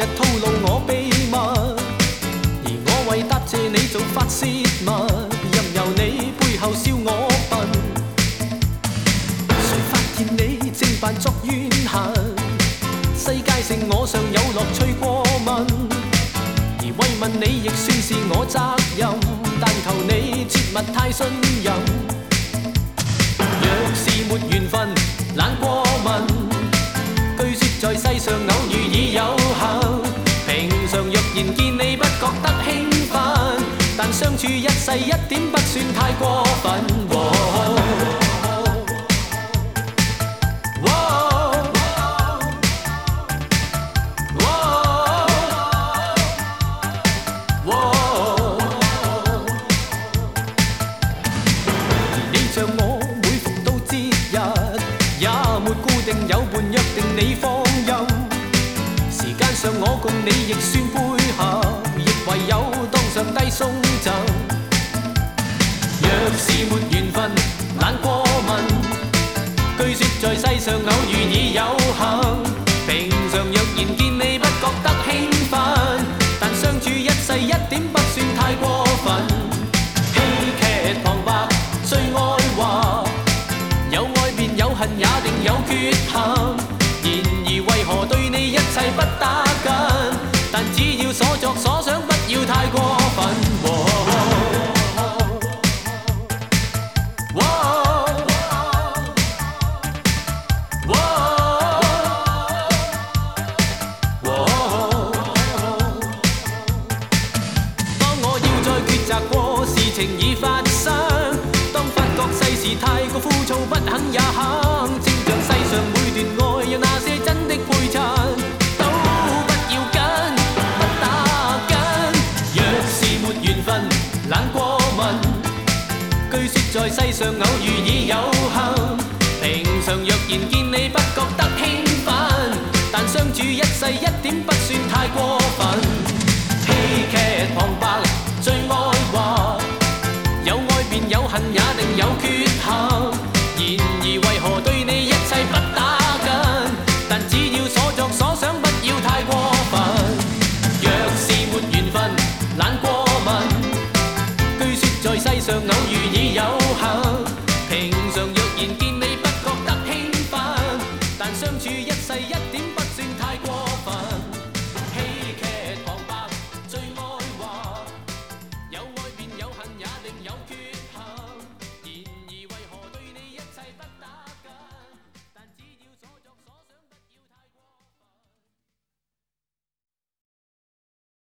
吐露我秘密，而我為答謝你做發泄物，任由你背後笑我笨。誰發現你正扮作怨恨？世界剩我尚有樂趣過問，而慰問你亦算是我責任，但求你切勿太信任。若是沒緣分，懶過問。據說在世上偶遇已有幸，平常若然見你不覺得興奮，但相處一世一點不算太過分。你像我每逢到節日，也沒固定有伴約定你放任，時間上我共你亦算配合，亦唯有當上低送贈。若是沒緣分，懶過問，據說在世上偶遇已有幸，平常若然見你不覺得興奮，但相處一世一點不算太過分。戲劇旁白最愛話，有愛便有恨，也定有缺陷。然而為何對你一切不打緊？但只要所作所想不要太過分。當我要再抉擇過，事情已發生。當發覺世事太過枯燥，不肯也肯。正像世上每段愛有那些真的配襯，都不要緊，不打緊。若是沒緣分，懶過問，據說在世上偶遇已有幸，平常若然見你不覺得興奮，但相處一世一點不算太過分。戲劇旁白最愛話，有愛便有恨，也定有缺陷。然而為何對你一切不打緊？但只要所作所想不要太過分。若是沒緣分，懶過問，據說在世上偶遇已有幸。